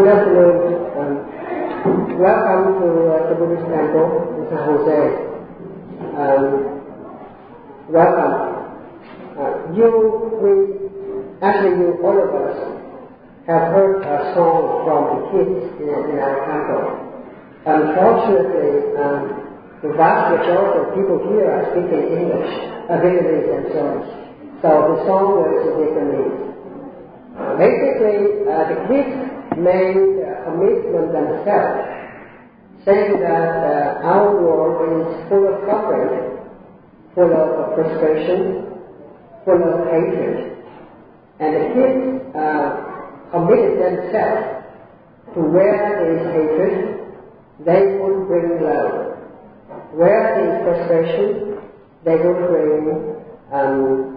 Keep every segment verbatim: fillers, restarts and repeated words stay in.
good afternoon. Um, welcome to uh, the Buddhist Temple in San Jose. Um, welcome. Uh, you, we, actually you, all of us, have heard a song from the kids in, in our temple. Unfortunately, um, the vast majority of people here are speaking English, uh, Vietnamese and so on. So the song was in Vietnamese. Uh, basically, uh, the kids made a commitment themselves, saying that uh, our world is full of suffering, full of frustration, full of hatred. And the kids uh, committed themselves to where there is hatred, they would bring love. Where there is frustration, they would bring um,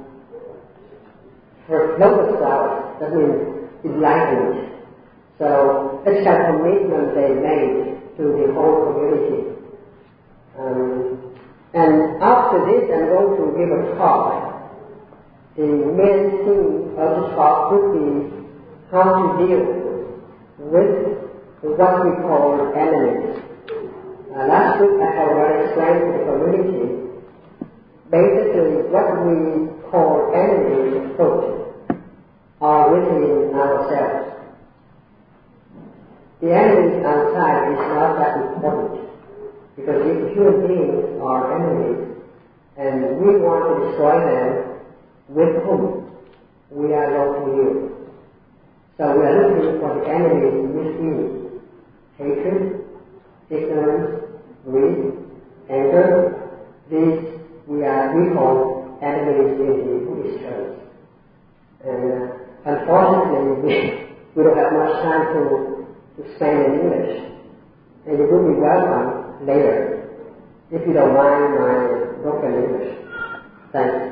lotus flowers. That means enlightenment. So that's the commitment they made to the whole community. Um, and after this, I'm going to give a talk. The main theme of the talk would be how to deal with what we call enemies. Uh, last week I have already explained to the community basically what we call enemies quote, are within ourselves. The enemies outside is not that important, because if human beings are enemies and we want to destroy them, with whom we are going to use. So we are looking for the enemies within: hatred, ignorance, greed, anger. These we are we call enemies in the Buddhist terms. And uh, unfortunately, we, we don't have much time to, to spend in English. And you will be welcome later, if you don't mind my broken English. Thanks.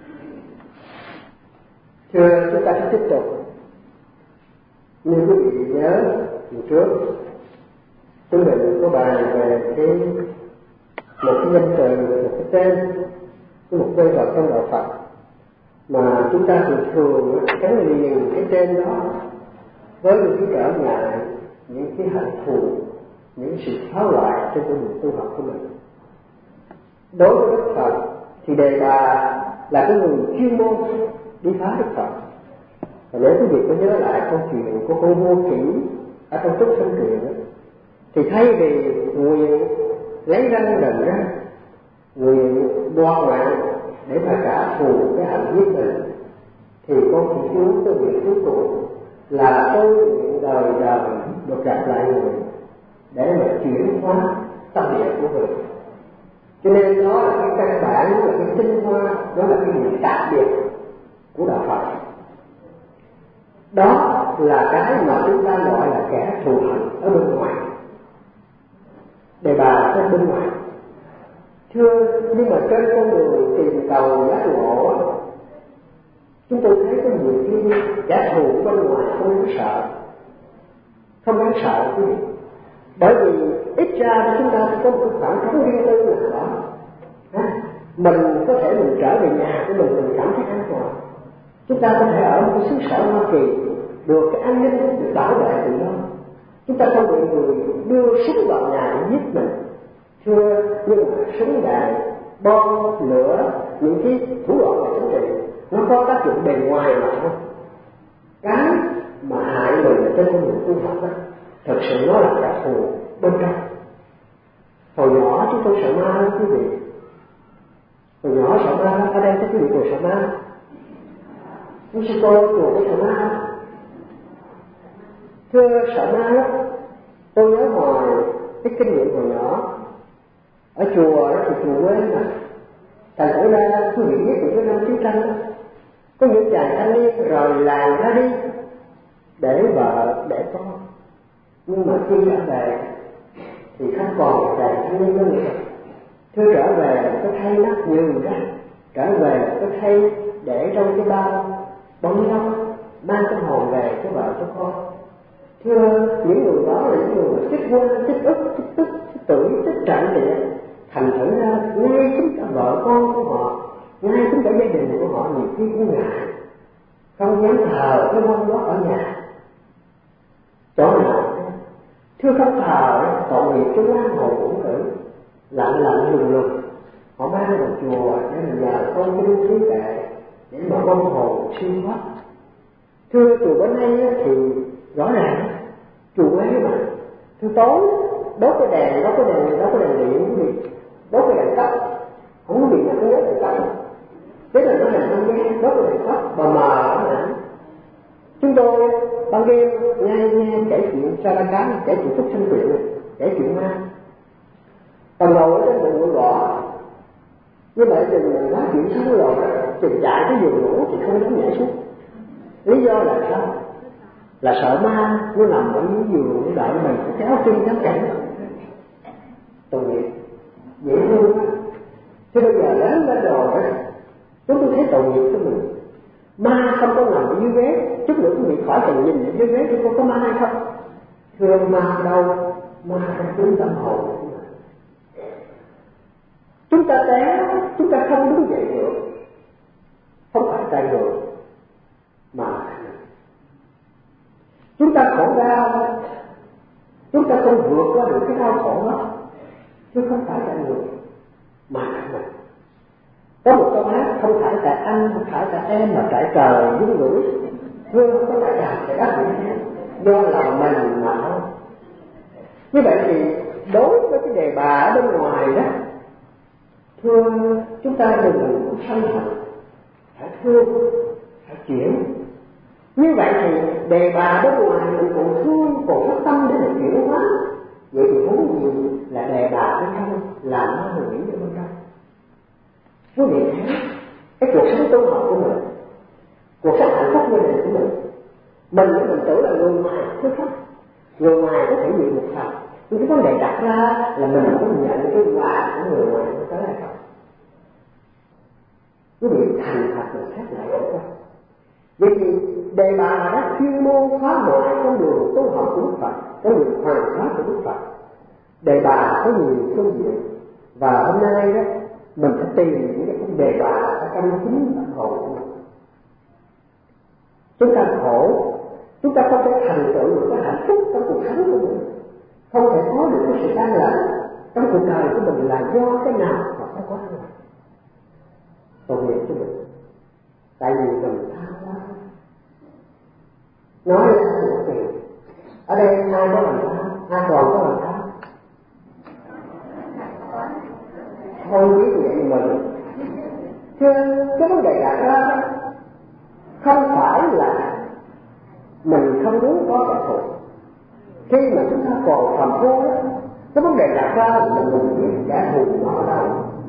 Thưa chúng ta sẽ tiếp tục. Như quý vị nhớ từ trước, chúng mình có bàn về cái một cái danh từ, một cái tên, một nhân vật trong đạo Phật mà chúng ta thường thường gắn liền cái tên đó với những cái trở ngại, những cái hận thù, những sự phá hoại trên con đường tu học của mình. Đối với Đức Phật thì Đề Bà là cái người chuyên môn đi phá Đức Phật. Và nếu quý vị có nhớ lại câu chuyện của con vua Kỷ ở trong Trúc Thanh Truyện, thì thay vì nguyện lấy răng đần ra, nguyện đoạt mạng để mà trả thù cái hạnh giết mình, thì con chỉ chú cái nguyện cuối cùng là tôi nguyện đời đời được gặp lại người để mà chuyển hóa tâm địa của mình. Cho nên đó là cái căn bản, đó là cái tinh hoa, đó là cái điểm đặc biệt của đạo Phật. Đó là cái mà chúng ta gọi là kẻ thù hận ở bên ngoài. Đề Bà ở bên ngoài. Thưa, nhưng mà trên con đường tìm cầu giác ngộ, chúng tôi thấy có nhiều khi kẻ thù bên ngoài không đáng sợ, không đáng sợ quý vị. Bởi vì ít ra chúng ta có một cái khoảng trống riêng tư nào đó. À, mình có thể mình trở về nhà của mình, mình cảm thấy an toàn. Chúng ta có thể ở một cái xứ sở Hoa Kỳ được cái an ninh, được bảo vệ từ đó. Chúng ta không bị người đưa súng vào nhà để giết mình. Thưa, nhưng mà súng đạn, bom, lửa, những cái thủ đoạn về chính trị, nó có tác dụng bề ngoài mà thôi. Cái mà hại mình trên con đường tu học đó, thật sự nó là kẻ thù bên trong. Hồi nhỏ chúng tôi sợ ma lắm quý vị. Hồi nhỏ sợ ma, ở đây có quý vị còn sợ ma. Quý sư cô còn có sợ ma. Thưa, sợ ma lắm. Tôi nhớ hồi cái kinh nghiệm hồi nhỏ ở chùa đó, thì chùa quê mà thành thử ra quý vị biết những cái năm chiến tranh đó, có những chàng thanh niên rời làng ra đi để vợ để con, nhưng mà khi trở về thì không còn chàng thanh niên nữa nữa. Thưa, trở về có thay nắp nhừ ra, trở về có thay để trong cái bao bao ni lông mang cái hồn về cho vợ cho con. Thưa, những người đó là những người tích quan, tích ức, tích tức, tích tử, tích trận địa. Thành thử ra ngay chính cả vợ con của họ, ngay chính cả gia đình của họ nhiều khi cũng ngại, không dám thờ cái mong đó ở nhà. Chỗ nào Thưa không thờ tội nghiệp cái quan hồn uổng tử lặng lặng lùng lùng, họ mang vào chùa để mình nhờ con cái đương trí tệ để mà vong hồn siêu thoát. Thưa chùa bữa nay thì rõ ràng chùa ấy mà thưa tối đốt cái đèn, đốt cái đèn, đốt cái đèn điện cái gì, đốt cái đèn cấp, không có điện nào có nhớ đèn cấp, thế là nó làm không nhé, đốt cái đèn cấp bờ mờ ẩn ẩn. Chúng tôi ban đêm nghe nghe kể chuyện sa la cá, kể chuyện phúc sinh quyện, kể chuyện ma. Còn ngồi ở trên bụng ngựa gõ, như vậy chừng mình nói chuyện xong rồi, chừng chạy cái giường ngủ thì không dám nhảy xuống. Lý do là sao? Là sợ ma nó nằm ở dưới giường để đợi mình kéo chân kéo cảnh. Tội nghiệp, dễ thương á. Thế bây giờ lớn lên rồi đó, chúng tôi thấy tội nghiệp cho mình. Ma không có nằm ở dưới ghế, chút nữa quý vị khỏi cần nhìn ở dưới ghế thì có ma hay không? Thưa ma đâu, ma trong chúng tâm hồn. Chúng ta té, chúng ta không đứng dậy được, không phải tại người, mà chúng ta khổ đau, chúng ta không vượt qua được cái đau khổ đó, chứ không phải tại người, mà mình. Có một câu hát không phải tại anh, không phải tại em, mà tại trời dung gửi. Thưa không có tại trời, tại đất vậy, do lòng mình mà thôi. Như vậy thì đối với cái đề bà ở bên ngoài đó, thưa chúng ta đừng sân hận, phải thương, phải chuyển. Như vậy thì đề bà bên ngoài mình còn thương, còn có tâm để mình chuyển hóa. Vậy thì muốn gì là đề bà bên trong, là nó hủy ở bên trong. Quý vị thấy cái cuộc sống tu học của mình, cuộc sống hạnh phúc gia đình của mình, mình mình tưởng là người ngoài chứ không. Người ngoài có thể bị một phần, nhưng cái vấn đề đặt ra là mình có nhận cái quà của người ngoài nó tới hay không. Quý vị thành thật mình xét lại được không? Vậy thì đề bà đó chuyên môn khóa ngoại con đường tu học của Đức Phật, con đường hoàn thoát của Đức Phật. Đề bà có nhiều phương diện, và hôm nay đó mình phải tìm những cái đề bà ở trong chính tâm hồn của mình. Chúng ta khổ, chúng ta không thể thành tựu được cái hạnh phúc trong cuộc sống của mình, không thể có được cái sự an lạc trong cuộc đời của mình là do cái nào mà không có an lạc. Tội nghiệp cho mình, tại vì mình tham quá. Nói là một tiền, ở đây ai có lòng tham, ai còn có lòng tham? Không biết vậy mình. Chứ cái vấn đề đặt ra không phải là mình không muốn có kẻ thù. Khi mà chúng ta còn phạm vô đó, cái vấn đề đặt ra là mình biết kẻ thù nó ở đâu.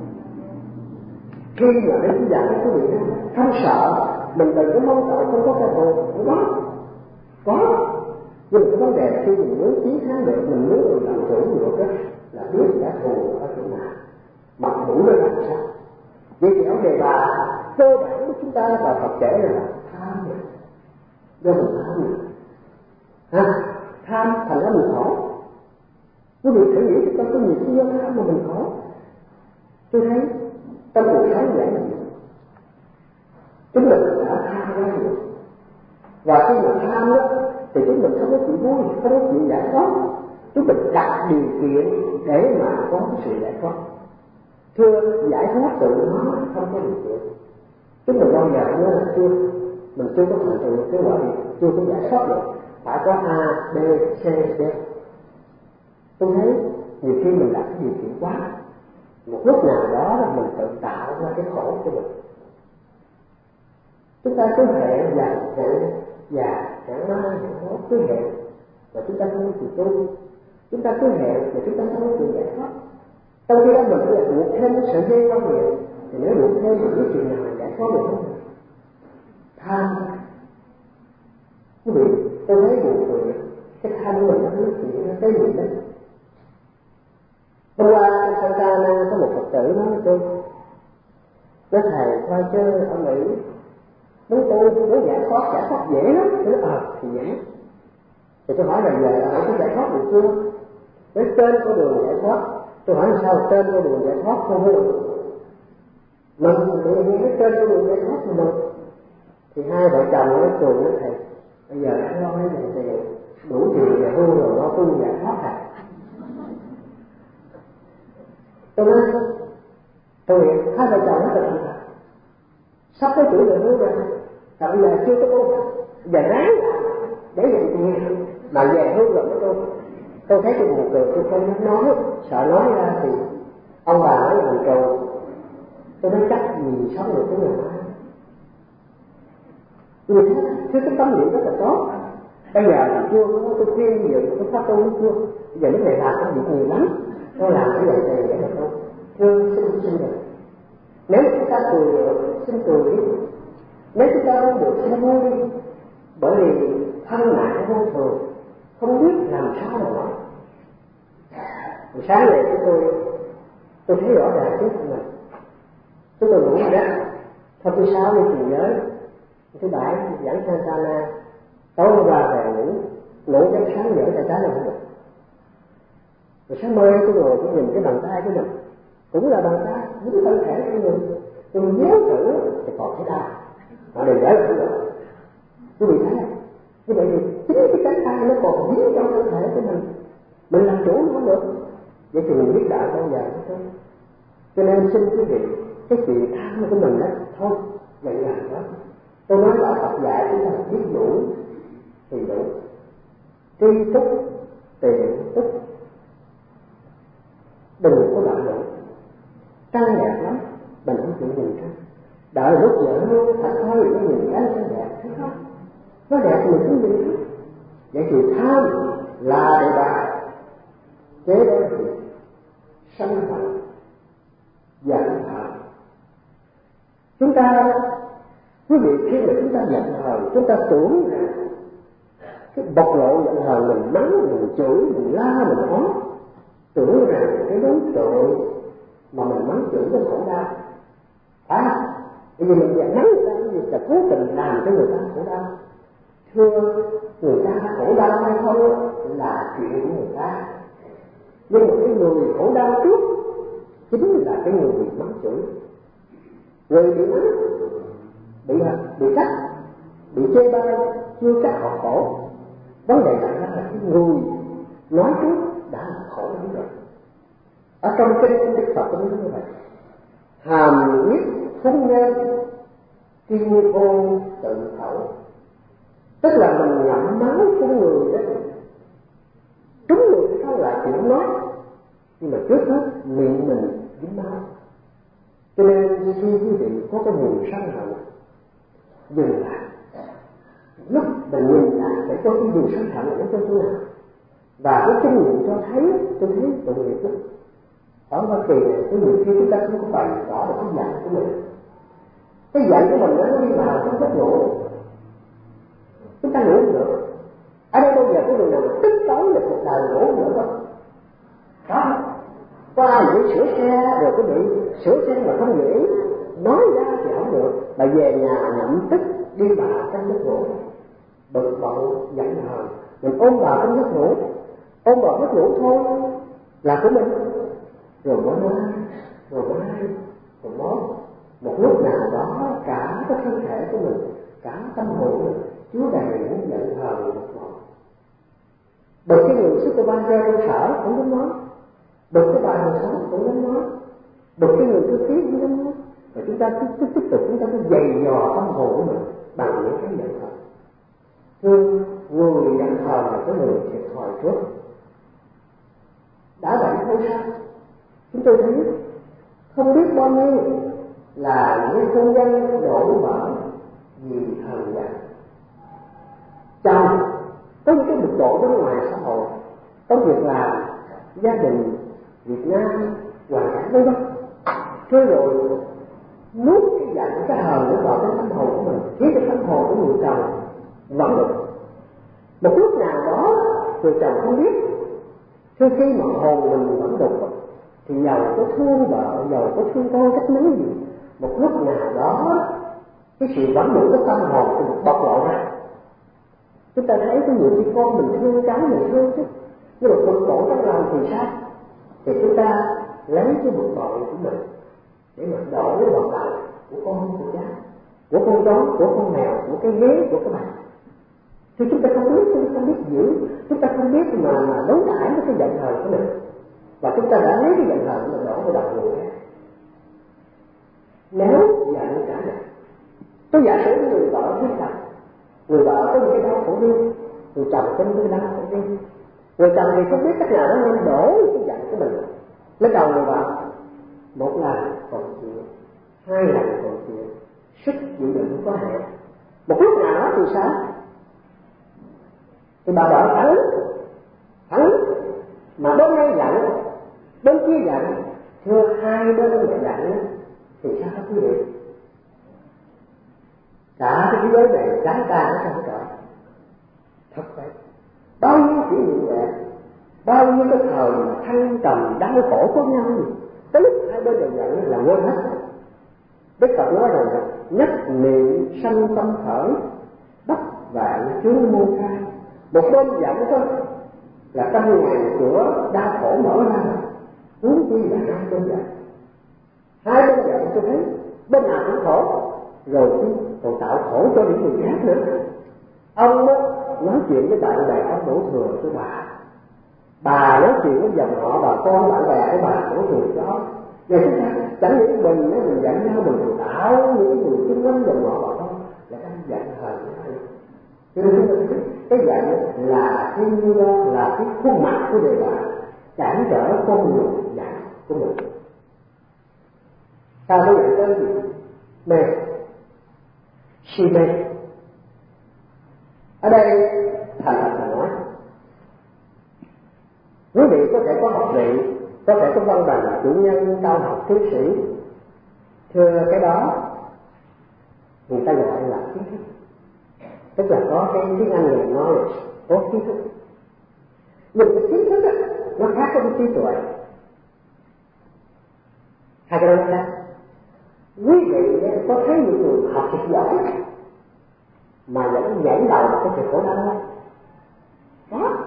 Khi mà đến giờ quý vị không sợ, mình đừng có mong đợi không có kẻ thù, không có. Có. Nhưng mà cái vấn đề khi mình muốn chiến thắng được, mình muốn được làm chủ được đó, là biết kẻ thù ở chỗ nào, mặt mũi nó làm sao. Vậy thì ông đề bà cơ bản của chúng ta và Phật kể là tham này, do mình tham này, ha, tham thành ra mình khổ. Quý vị thử nghĩ chúng ta có nhiều cái do tham mà mình khổ. Tôi thấy trong cuộc sống vậy này, chúng mình đã tham quá nhiều, và khi mình tham đó thì chúng mình không có chịu vui, không có chịu giải thoát, chúng mình đặt điều kiện để mà có cái sự giải thoát. Thưa giải thoát tự nó không có điều kiện. Chúng mình bao giờ nhớ là chưa, mình chưa có thành tựu cái quả gì, chưa có giải thoát được, phải có A, B, C, D. Tôi thấy nhiều khi mình đặt cái điều kiện quá, một lúc nào đó là mình tự tạo ra cái khổ cho mình. Chúng ta cứ hẹn dần hẹn già hẹn mai hẹn mốt cứ hẹn, và chúng ta không có chịu tu. Chúng ta cứ hẹn mà chúng ta không có chịu giải thoát. Trong khi đó mình cứ là buộc thêm cái sợi dây công việc, thì nếu buộc thêm thì biết chuyện nào mình giải thoát được không? Tham. Quý vị, tôi thấy buồn cười, cái tham của mình nó nói chuyện nó tới gì đó. Hôm qua trong Santa Ana có một Phật tử nói với tôi, nói thầy coi chứ ở Mỹ muốn tu, muốn giải thoát, giải thoát dễ lắm. Tôi nói ờ thì dễ. Thì tôi hỏi là giờ ở có giải thoát được chưa? Nói trên con đường giải thoát. Tôi hỏi là sao trên con đường giải thoát không vui? Mình tự nhiên cái trên con đường giải thoát của mình. Thì hai vợ chồng nói cười nói thầy, bây giờ anh lo cái dòng tiền đủ tiền về hưu rồi nó tu giải thoát à. Tôi nói tôi nghĩ hai vợ chồng rất là thành thật, sắp tới tuổi về hưu rồi, và bây giờ chưa có tu, giờ ráng để dành tiền mà về hưu rồi mới tu. Tôi thấy tôi buồn cười, tôi không dám nói, sợ nói ra thì ông bà nói là mình trù. Tôi nói chắc gì sống được cái ngày mai. Tôi thấy thứ cái tâm niệm rất là tốt. Bây giờ thì chưa có tôi khuyên dự tôi phát tu chưa. Bây giờ lúc này làm công việc nhiều lắm, tôi làm cái dạy này để mà tu. Thưa xin xin được. Nếu chúng ta cười được, xin cười đi. Nếu chúng ta không được, xin vui đi. Bởi vì thân mạng vô thường, không biết làm sao mà nói. Hồi sáng này chúng tôi tôi thấy rõ ràng chính thân mình. Chúng tôi ngủ rồi đó. Thôi thứ sáu đi truyền giới, thứ bảy giảng sang Sana, tối hôm qua về ngủ, ngủ đến sáng dở tay trái là không được. Rồi sáng mai tôi ngồi tôi nhìn cái bàn tay của mình, cũng là bàn tay, những thân thể của mình, tôi nhớ thử thì còn thấy đau, mà đừng gửi là không được. Quý vị thấy không? Như vậy thì chính cái cánh tay nó còn dính trong thân thể của mình, mình làm chủ nó không được. Vậy thì mình biết đạo bao giờ thôi. Cho nên xin quý vị, cái chuyện tham của mình đó, thôi, vậy là đó. Tôi nói là Phật dạy chúng ta biết đủ thì đủ. Tri túc, tiền túc, đừng có lợi đủ. Trăng đẹp lắm, mình không chịu nhìn trăng. Đợi lúc vợ hương thật thôi để nhìn cái trăng đẹp, thấy không? Nó đẹp thì mình cũng nhìn thấy. Vậy thì tham là đề bài, kế đó thì sân hận, giận hờn. Chúng ta, quý vị khi mà chúng ta giận hờn, chúng ta tưởng rằng cái bộc lộ giận hờn mình mắng, mình chửi, mình la, mình oán, tưởng rằng cái đối tượng mà mình mắng chửi nó khổ đau. À, bởi vì mình giận mắng người ta cái gì là cố tình làm cho người ta khổ đau. Thưa, người ta khổ đau hay không là chuyện của người ta. Nhưng mà cái người khổ đau trước chính là cái người bị mắng chửi. Người bị mắng, bị bị cắt, bị chê bai, chưa chắc họ khổ. Vấn đề đặt ra là cái người nói trước đã là khổ lắm rồi. Ở trong kinh của Đức Phật cũng như vậy. Hàm quyết phúng nhân, kim ô tự khẩu. Tức là mình ngậm máu của người đó. Đúng người sao là chuyện nói, nhưng mà trước hết miệng mình dính máu. Cho nên khi quý vị có cái nguồn sân hận, dừng lại. Lúc mình nhìn lại để có cái nguồn sân hận ở trong chỗ nào. Và cái kinh nghiệm cho thấy, tôi thấy tội nghiệp lắm. Ở Hoa Kỳ này, cái nhiều khi chúng ta không có bày tỏ được cái giận của mình. Cái giận của mình nó đi vào trong giấc ngủ. Chúng ta ngủ nữa. Ở đây bây giờ có người nào tức tối được một đời ngủ nữa không? Đó. Qua những sửa xe rồi có bị sửa xe mà không nghĩ, nói ra thì không được, mà về nhà nhậm tức đi vào trong giấc ngủ, bực bội giận hờn, mình ôm vào trong giấc ngủ, ôm vào giấc ngủ thôi là của mình, rồi mỗi mai, rồi mỗi mai, rồi mỗi một lúc nào đó cả cái thân thể của mình, cả tâm hồn mình chứa đầy những giận hờn bực bội. Bởi cái người supervisor đang thở cũng muốn nói, bực cái bà hàng xóm cũng muốn nói, bực cái người thư ký cũng muốn nói, và chúng ta cứ tiếp tục chúng ta cứ dày dò tâm hồn của mình bằng những cái giận hờn. Thưa, người giận hờn là cái người thiệt thòi trước. Đã vậy thôi sao? Chúng tôi thấy không biết bao nhiêu là những hôn nhân đổ vỡ vì hờn giận. Chồng có những cái bực bội bên ngoài xã hội, công việc làm, gia đình, Việt Nam, hoàn cảnh vân vân. Thế rồi nuốt cái giận, cái hờn nó vào cái tâm hồn của mình, khiến cái tâm hồn của người chồng vẫn được. Một lúc nào đó người chồng không biết, khi khi mà hồn mình vẫn đục, thì giàu có thương vợ, giàu có thương con cách mấy gì, một lúc nào đó cái sự vẫn đủ cái tâm hồn thì bộc lộ ra. Chúng ta thấy cái nhiều khi con mình thương cái mình thương chứ, nhưng mà bực bội trong lòng thì sao? Thì chúng ta lấy cái bực bội của mình để mà đổ vào lòng của con, của cháu, của con chó, của con mèo, của cái ghế, của cái bàn. Thì chúng ta không biết, chúng ta không biết dữ, chúng ta không biết mà mà đối đãi với cái giận hờn của mình, và chúng ta đã lấy cái giận hờn mà đổ vào đầu người khác. Nếu giận trả nặng, tôi giả sử người vợ với chồng, người vợ có những cái đau khổ riêng, người chồng có những cái đau khổ riêng, người chồng thì không biết cách nào đó nên đổ cái giận của mình lên đầu người vợ. Một lần còn chịu, hai lần còn chịu, sức chịu đựng có hạn. Một lúc nào đó thì sao? Thì bà vợ thắng, thắng mà bên này giận, bên kia giận, thưa hai bên lại giận thì sao các quý vị? Cả cái thế giới này trái ta nó không trời. Thật vậy, bao nhiêu kỷ niệm đẹp, bao nhiêu cái thời mà thăng trầm đau khổ của nhau, tới lúc hai bên đều giận là quên hết. Đức Phật nói rằng nhất niệm sanh tâm khởi, bất vạn chướng môn khai. Một bên giận thôi là trăm ngàn cửa đau khổ mở ra, huống chi là hai bên giận. Hai bên giận tôi thấy bên nào cũng khổ, rồi còn tạo khổ cho những người khác nữa. Ông nói chuyện với bạn bè ông đổ thừa cho bà, bà nói chuyện với dòng họ bà con bạn bè của bà đổ thừa cho ông. Và chúng ta chẳng những mình nếu mình giận nhau mình còn tạo những người xung quanh dòng họ bà con là đang giận hờn nhau. Cho nên chúng ta cái giận là cái là cái khuôn mặt của đời bà, cản trở con người giận của mình. Sao mới giận tới gì? Mê, si mê. Ở đây thành thật mà nói, quý vị có thể có học vị, có thể có văn bằng cử nhân, cao học, tiến sĩ, thưa cái đó người ta gọi là kiến thức, tức là có cái tiếng Anh người nói là có kiến thức. Nhưng cái kiến thức đó, nó khác với trí tuệ, hai cái đó nó khác. Quý vị có thấy những người học thật giỏi mà vẫn nhảy đầu một cái sự khổ đau không? Đó.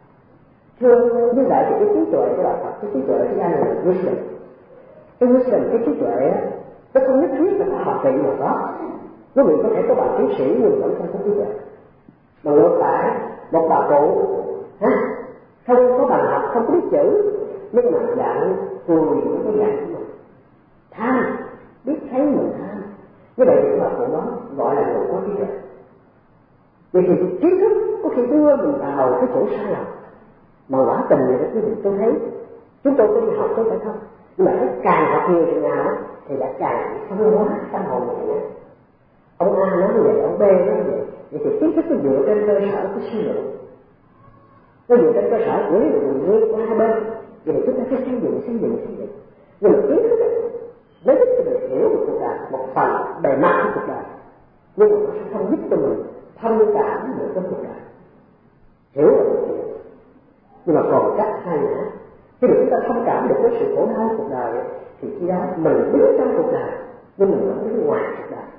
Thưa như vậy thì cái trí tuệ của đạo Phật, cái trí tuệ của anh là wisdom. Cái wisdom, cái trí tuệ nó không nhất thiết là có học vị nào đó. Quý vị có thể có bằng tiến sĩ nhưng vẫn không có trí tuệ. Mà ngược lại, một bà cụ ha, không có bằng học, không có biết chữ, nhưng mà dạng cười những cái dạng của mình, tham, biết thấy mình tham. Như vậy thì bà cụ đó gọi là người có trí tuệ. Vậy thì kiến thức có khi đưa mình vào cái chỗ sai lầm. Mà quả tình này đó quý vị, tôi thấy chúng tôi có đi học tôi phải không? Nhưng mà càng học nhiều chừng nào thì đã càng phân hóa tâm hồn mình nữa. Ông A nói như vậy, ông B nói như vậy. Vậy thì kiến thức nó dựa trên cơ sở của suy luận, nó dựa trên cơ sở của lý luận nguyên của hai bên. Vậy thì chúng ta phải xây dựng, xây dựng, xây dựng. Nhưng mà kiến thức nó giúp cho mình hiểu được cuộc đời, một phần bề mặt của cuộc đời, nhưng mà nó sẽ không giúp cho mình thông cảm được cái cuộc đời, hiểu được chuyện. Nhưng mà còn cách hay nữa, khi mà chúng ta thông cảm được với sự khổ đau cuộc đời thì khi đó mình đứng trong cuộc đời nhưng mình vẫn đứng ngoài cuộc đời.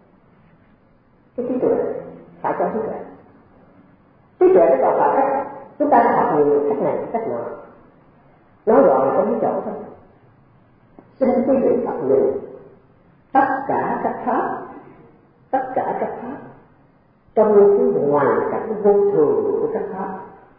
Cái trí tuệ phải có trí tuệ. Trí tuệ cái đạo Phật á, chúng ta học nhiều cách này cách nọ, nói gọn là có mấy chỗ thôi. Xin quý vị Phật nhìn tất cả các pháp, tất cả các pháp trong cái hoàn cảnh vô thường của các pháp.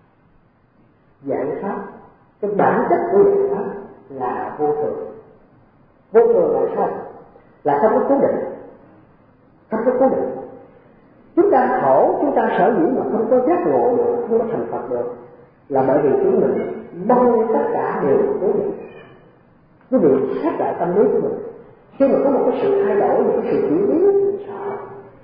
Dạng pháp, cái bản chất của dạng pháp là vô thường. Vô thường là sao? Là không có cố định, không có cố định. Chúng ta khổ, chúng ta sở dĩ mà không có giác ngộ được, không có thành Phật được, là bởi vì chúng mình mong tất cả đều cố định. Quý vị xét lại tâm lý của mình, khi mà có một cái sự thay đổi, một cái sự chuyển biến thì sợ,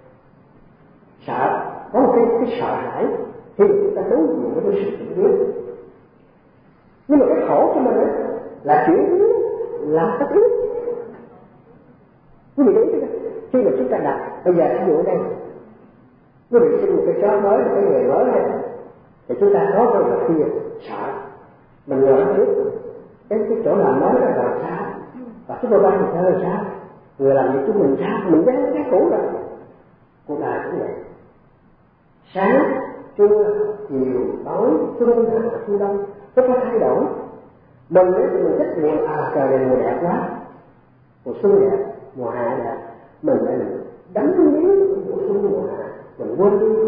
sợ, có một cái, cái sợ hãi khi mà chúng ta đối diện với cái sự chuyển biến. Nhưng mà cái khổ của mình ấy, là chuyển biến là tất yếu. Quý vị để ý khi mà chúng ta đặt, bây giờ ví dụ ở đây, quý vị xin một cái job mới, một cái nghề mới này, thì chúng ta có cái vật kia, sợ, mình ngờ không biết cái, cái chỗ làm mới là làm sao, và chúng tôi ban thì sao là sao, người làm việc chúng mình sao, mình gắn cái cũ rồi. Cuộc đời cũng vậy, sáng, trưa, chiều, tối, xuân, hạ, thu đông, nó có thay đổi. Mình ấy thì mình thích mùa, à trời này mùa đẹp quá, mùa xuân đẹp, mùa hạ đẹp, mình lại đắm miếng mùa xuân mùa hạ, mình quên đi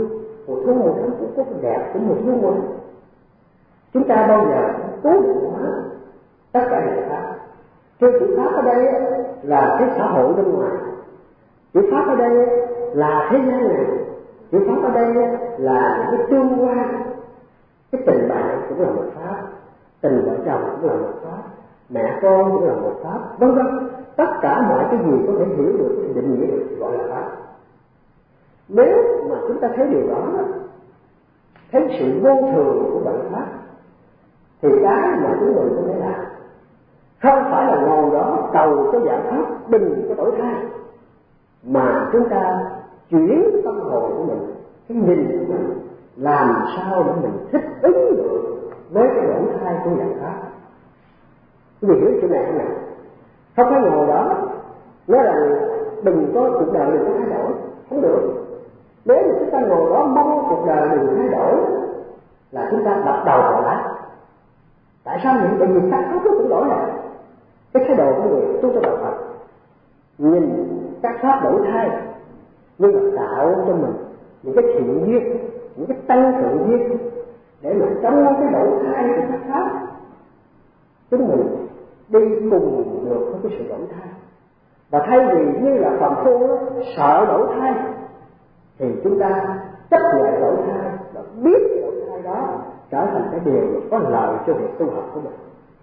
mùa thu mùa đông cũng có cái đẹp của mùa thu mùa đông. Chúng ta bao giờ cũng cố định hóa tất cả những pháp. Cái chữ pháp ở đây là cái xã hội bên ngoài, chữ pháp ở đây là thế gian này, chữ pháp ở đây là những cái tương quan. Cái tình bạn cũng là một pháp, tình vợ chồng cũng là một pháp, mẹ con cũng là một pháp, vân vân. Tất cả mọi cái gì có thể hiểu được, thì định nghĩa được gọi là pháp. Nếu mà chúng ta thấy điều đó, thấy sự vô thường của vạn pháp, thì cái mà chúng mình có thể làm không phải là ngồi đó cầu cái giải pháp bình cái đổi thay, mà chúng ta chuyển cái tâm hồn của mình, cái nhìn của mình, làm sao để mình thích ứng được với cái đổi thay của giải pháp. Quý vị hiểu chỗ này không nào? Không phải ngồi đó nói rằng đừng có cuộc đời đừng có thay đổi, không được. Nếu mà chúng ta ngồi đó mong cuộc đời đừng thay đổi là chúng ta đập đầu vào lá. Tại sao vậy? Bởi vì các pháp nó cũng đổi lại. Cái thái độ của người tu cho đạo Phật nhìn các pháp đổi thay, nhưng mà tạo cho mình những cái thiện duyên, những cái tăng thượng duyên để mà trong cái đổi thay của các pháp chúng mình đi cùng được với cái sự đổi thay. Và thay vì như là phàm phu sợ đổi thay thì chúng ta chấp nhận đổi thay và biết cái đổi thay đó trở thành cái điều có lợi cho việc tu học của mình.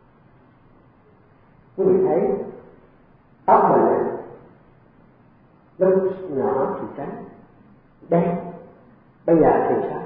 Quý vị thấy tóc mình lúc nhỏ thì trắng đen, bây giờ thì sao?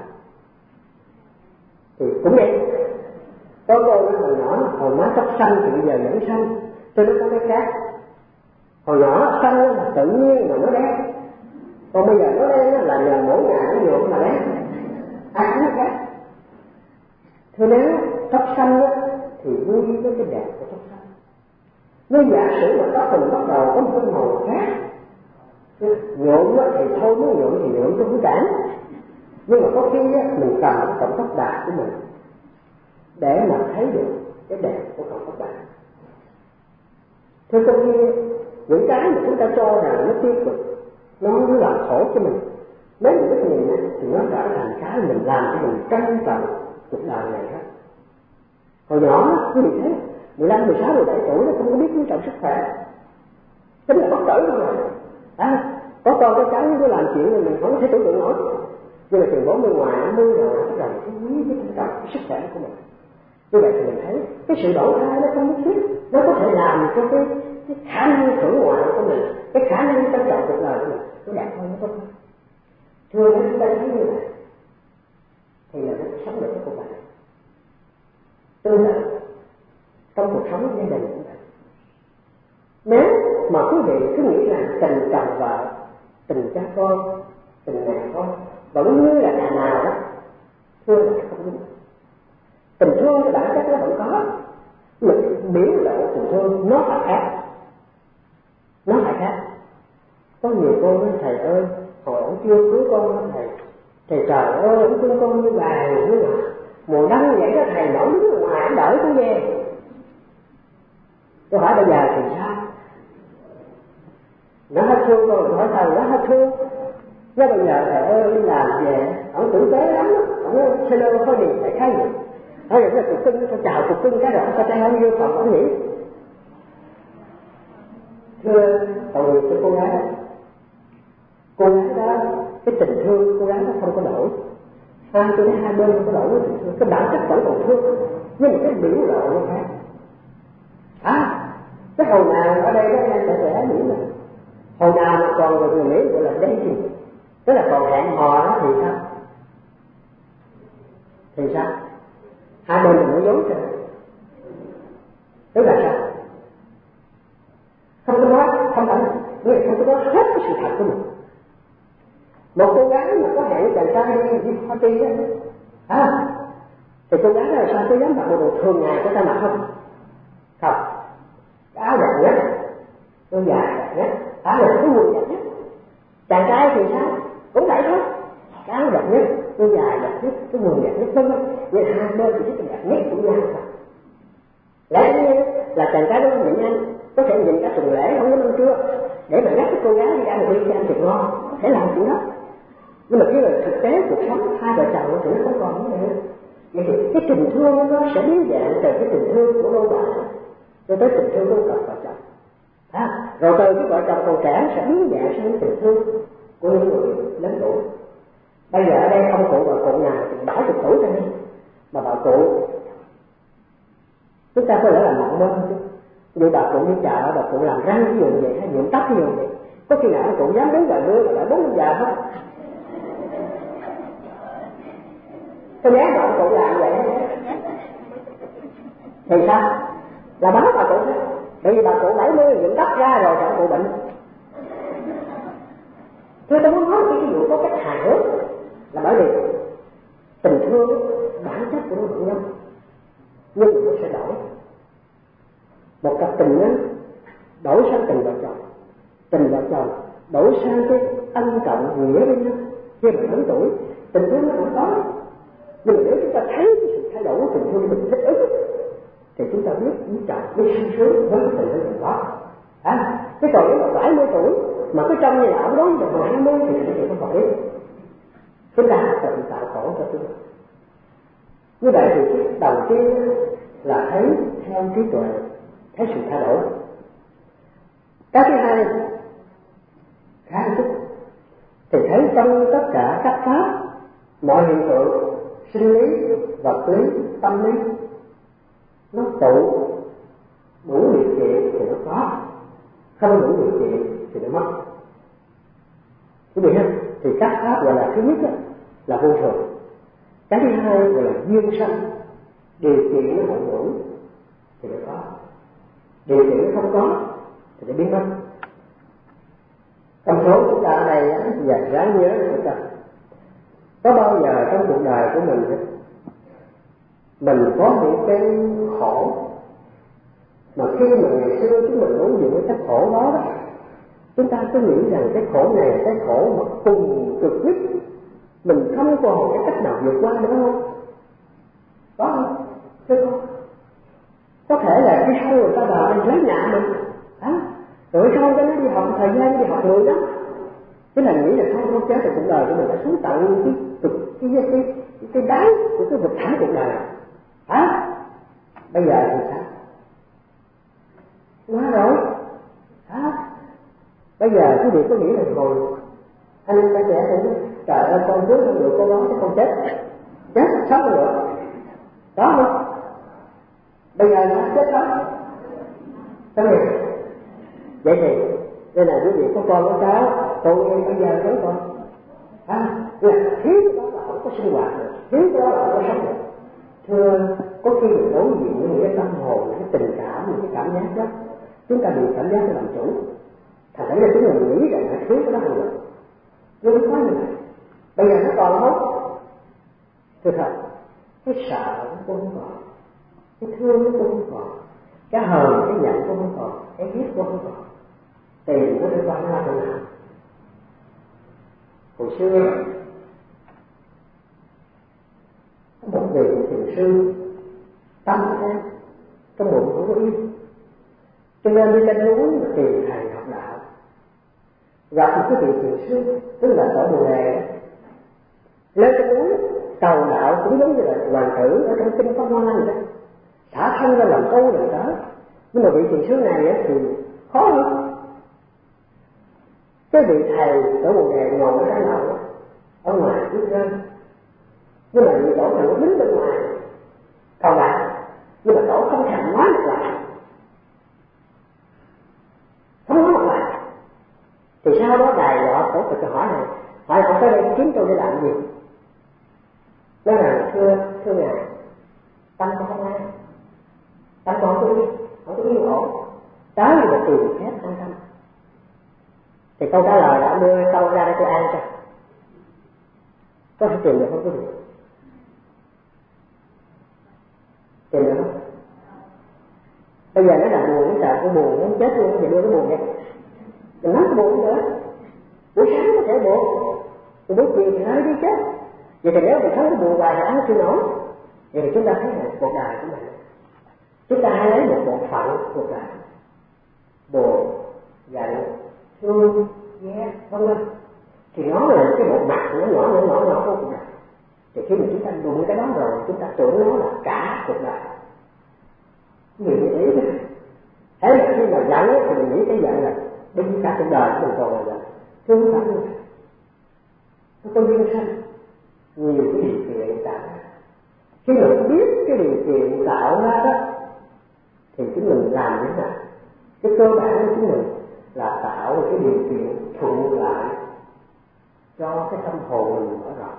Thì cũng đen. Có cô nó hồi nhỏ hồi má tóc xanh thì bây giờ vẫn xanh, cho nó có cái khác. Hồi nhỏ xanh là tự nhiên mà nó đen, còn bây giờ nó đen là nhờ mỗi ngày nó nhuộm mà đen. Ai cũng khác. Thế nếu tóc xanh thì vui với cái đẹp của tóc xanh. Nếu giả sử mà tóc mình bắt đầu có một cái màu khác, nhuộm thì thôi muốn nhuộm thì nhuộm cho vui cảm. Nhưng mà có khi mình cầm cái cọng tóc bạc của mình để mà thấy được cái đẹp của cọng tóc bạc. Thế có khi những cái mà chúng ta cho rằng nó tiêu cực, nó làm khổ cho mình, nếu mình biết nhìn thì nó trở thành cái mình làm cho mình căng trọng cuộc đời này hết. Hồi nhỏ quý vị thấy mười lăm, mười sáu, mười bảy tuổi nó không có biết quý trọng sức khỏe, chính là bất tử thôi rồi. À, có con có cháu nó làm chuyện này mình không có thể tưởng tượng nổi. Nhưng mà chừng bốn mươi ngoài năm mươi rồi nó bắt đầu cái quý cái trân trọng cái sức khỏe của mình. Như vậy thì mình thấy cái sự đổi thay nó không nhất thiết, nó có thể làm cho cái, cái khả năng thưởng ngoại của mình, cái khả năng trân trọng cuộc đời của mình nó đẹp hơn, nó tốt hơn. Thường nếu chúng ta thấy như vậy thì là nó sống được cái cuộc đời. Tương tự trong cuộc sống gia đình cũng vậy. Nếu mà quý vị cứ nghĩ rằng tình chồng vợ, tình cha con, tình mẹ con vẫn như là ngày nào đó, thưa là không đúng. Tình thương cái bản chất nó vẫn có, nhưng mà biểu lộ tình thương nó phải khác, nó phải khác. Có nhiều cô nói thầy ơi, hồi ông chưa cưới con đó thầy, thầy trời ơi ông thương con như bà như mà mùa đông vậy đó thầy, nổi đứng ở ngoài ông đợi con về. Tôi hỏi bây giờ thì sao? Nó hết thương con, tôi hỏi thầy nó hết thương. Nó bây giờ thầy ơi đi làm về, ông tử tế lắm đó, ông xe lô thôi đi, thầy khai gì? Nói vậy là cục cưng, tôi chào cục cưng cái rồi, sao tay ông vô phòng ông nghỉ. Thưa tội nghiệp cho cô gái, cô gái đó, cái tình thương cô gái đó không có đổi. Hai tôi thấy hai bên không có đổi với tình thương, cái bản chất vẫn còn thương, nhưng mà cái biểu lộ nó khác. À, cái hồi nào ở đây các em trẻ trẻ Mỹ mà hồi nào mà còn được người Mỹ gọi là dating, tức là còn hẹn hò đó thì sao? Thì sao? Hai bên đừng có dối cho. Tức là sao? Không có nói, không phải, nghĩa là không có nói hết cái sự thật của mình. Một cô gái mà có hẹn chàng trai đi đi party đó, à, thì cô gái đó là sao? Có dám mặc bộ đồ thường ngày của ta mặc không? Không. Cái áo đẹp nhất, đôi dài đẹp nhất, áo đẹp cái quần đẹp nhất. Chàng trai thì sao? Cũng vậy thôi. Cái áo đẹp nhất, đôi dài đẹp nhất, cái quần đẹp nhất, vân vân. Nhưng hai bên thì thích đẹp nhất của nhau thôi. Lẽ nhiên là chàng trai đó nhịn anh, có thể nhìn cả tuần lễ không có năm trưa để mà dắt cái cô gái đi ăn một ly cho ăn thịt ngon, có thể làm chuyện đó. Nhưng mà cái là thực tế cuộc sống hai vợ chồng thì nó không còn như vậy nữa. Vậy thì cái tình thương nó sẽ biến dạng từ cái tình thương của lâu bạn cho tới tình thương của cặp vợ chồng. À, rồi từ cái vợ chồng còn trẻ sẽ biến dạng sang tình thương của những người lớn tuổi. Bây giờ ở đây ông cụ bà cụ nào thì bảy chục tuổi rồi đi, mà bà cụ chúng ta có lẽ là mộng mơ chứ. Như bà cụ đi chợ, bà cụ làm răng ví dụ vậy, hay nhuộm tóc ví dụ vậy, có khi nào ông cụ dám đứng ngoài mưa mà đã bốn năm giờ không? Tôi nhớ mà ông cụ làm vậy thì sao? Là báo bà cụ đó. Bởi vì bà cụ bảy mươi nhuộm tóc ra rồi thì ông cụ bệnh. Tôi tôi muốn nói cái ví dụ có cách hài hước là bởi vì tình thương bản chất của nó vẫn nhau, nhưng mà nó sẽ đổi. Một cặp tình nhân đổi sang tình vợ chồng, tình vợ chồng đổi sang cái ân trọng nghĩa với nhau. Khi mà lớn tuổi tình thương nó vẫn có, nhưng mà nếu chúng ta thấy cái sự thay đổi của tình thương mình thích ứng thì chúng ta biết quý trọng, biết sung sướng với cái tình thương đó. À, cái còn nếu mà bảy mươi tuổi mà cứ trông như là ông đối với mình hai mươi thì cái chuyện không hợp lý. Chúng ta tự tạo khổ cho chúng ta. Như vậy thì cái đầu tiên là thấy theo trí tuệ, thấy sự thay đổi. Cái thứ hai khá một chút thì thấy trong tất cả các pháp, mọi hiện tượng sinh lý, vật lý, tâm lý nó tụ đủ điều kiện thì nó có, không đủ điều kiện thì nó mất. Quý vị ha, thì các pháp gọi là thứ nhất đó, là vô thường. Cái thứ hai gọi là duyên sanh, điều kiện nó không đủ thì nó có, điều kiện nó không có thì nó biến mất. Trong số chúng ta ở đây và ráng nhớ chúng ta có bao giờ trong cuộc đời của mình mình có những cái khổ mà khi mà ngày xưa chúng mình đối diện với cái khổ đó, đó chúng ta cứ nghĩ rằng cái khổ này là cái khổ mà cùng cực nhất, mình không còn cái cách nào vượt qua nữa không? Có không? Thưa con, có thể là đi sau người ta vào mình lấy nhà mình đó, rồi sau cái nó đi học thời gian đi học người đó, cái là nghĩ là không không chết thì cuộc đời của mình đã xuống tận cái cực cái cái cái, cái, cái đáy của cái vực thẳm cuộc đời hả? Bây giờ thì sao? Quá rồi hả? Bây giờ quý vị có nghĩ là hồi anh ta trẻ thì trời ơi con trước không được con đó chứ con chết chết sống không được đó không? Bây giờ nó chết đó sao vậy? Vậy thì đây là quý vị có con có cháu, tôi bây giờ với con à, là thiếu cái đó là không có sinh hoạt được, thiếu cái đó là không có sống được. Thưa, có khi mình đối diện với những cái tâm hồn, những cái tình cảm, những cái cảm giác đó, chúng ta bị cảm giác cái làm chủ. Thật ra chúng mình nghĩ rằng là thiếu cái đó không được, nhưng không có như vậy. Bây giờ nó còn không? Thưa thật, cái sợ nó cũng không còn, cái thương nó cũng không còn, cái hờn, cái giận cũng không còn, cái ghét cũng không còn. Tiền nó đi qua nó là thế nào? Hồi xưa có một vị thiền sư tâm thế trong bụng không có yên, cho nên đi lên núi mà tìm thầy học đạo, gặp một cái vị thiền sư tức là ở Bồ Đề lên trên núi cầu đạo cũng giống như là hoàng tử ở trong kinh Pháp Hoa vậy đó, xả thân ra làm tu làm đó. Nhưng mà vị thiền sư này thì khó hơn. Cái vị thầy ở Bồ Đề ngồi ở trong lầu ở ngoài bước ra, nhưng mà vị tổ thầy nó đứng bên ngoài cầu đạo, nhưng mà tổ không thèm nói một lại, không nói một lại. Thì sau đó đài dọ tổ phải hỏi này, hỏi họ tới đây kiếm tôi để làm gì? Nói rằng thưa thưa ngài, tâm con không an, tâm con không yên, không có yên ổn, tới một tìm phép an tâm. Thì câu trả lời là đưa câu ra đây tôi an cho. Có thể tìm được không quý vị? Tìm được không? Bây giờ nó là buồn, nó sợ con buồn, nó chết luôn, thì đưa cái buồn đây. Mình nói cái buồn nữa. Buổi sáng có thể buồn, rồi buổi chiều thì hơi đi chết. Vậy thì nếu mình thấy cái buồn hoài là ăn chưa nổi. Vậy thì chúng ta thấy là cuộc đời của mình. Chúng ta hãy lấy một bộ phận cuộc đời. Buồn, giận, thương, ghét, vân vân. thì nó là cái bộ mặt nó nhỏ nhỏ nhỏ nhỏ của cuộc đời. Thì khi mà chúng ta đụng cái đó rồi, chúng ta tưởng nó là cả cuộc đời. Người như thế đó. Thế là khi mà giận thì mình nghĩ cái giận là đúng cả cuộc đời mình còn là giận. Chứ không phải luôn. Nó có duyên sanh, nhiều cái điều kiện tạo ra. Khi mình biết cái điều kiện tạo ra đó, thì chúng mình làm như thế nào? Cái cơ bản của chúng mình là tạo cái điều kiện thuận lợi cho cái tâm hồn mình mở rộng.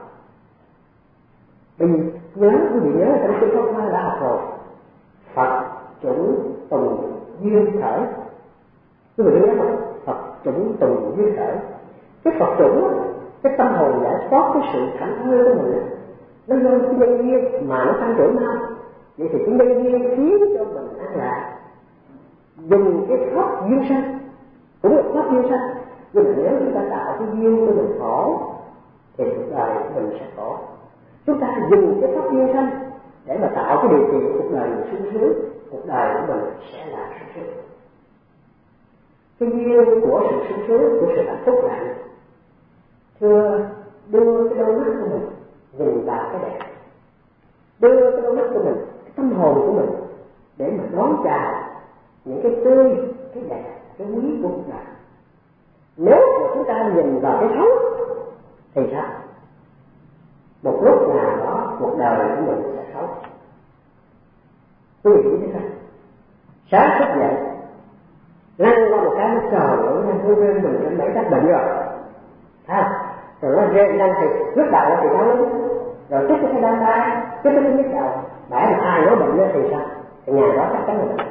Bởi vì nhớ, quý vị nhớ trong kinh Pháp Hoa đã học rồi, Phật chủng tùng duyên khởi. Quý vị nhớ không? Phật chủng tùng duyên khởi. Cái Phật chủng, cái tâm hồn giải thoát cái sự thảnh thơi của mình, nó do cái nhân duyên mà nó tăng trưởng mau. Vậy thì cái nhân duyên khiến cho mình an lạc. Dùng cái pháp duyên sanh, cũng là pháp duyên sanh. Nhưng mà nếu chúng ta tạo cái duyên của mình khổ, thì cuộc đời của mình sẽ khổ. Chúng ta dùng cái pháp duyên sanh để mà tạo cái điều kiện cuộc đời mình sung sướng, cuộc đời của mình sẽ là sung sướng. Cái duyên của sự sung sướng, của sự hạnh phúc là thưa đưa cái đôi mắt của mình nhìn vào cái đẹp, đưa cái đôi mắt của mình, cái tâm hồn của mình để mà đón chào những cái tươi, cái đẹp, cái quý của cuộc đời. Nếu mà chúng ta nhìn vào cái xấu thì sao? Một lúc nào đó cuộc đời của mình sẽ xấu. Quý vị nghĩ thế sao? Sáng thức dậy, lăn qua một cái nó trời ơi, nó rơi rơi mình trên mấy cái bệnh rồi. À, rồi nó rơi lăn thì lúc đầu thì đau lắm, rồi tức cái đau tay, tức cái nhức đầu. Bẻ mà ai nói bệnh thì sao? Thì ngày đó chắc chắn là bệnh.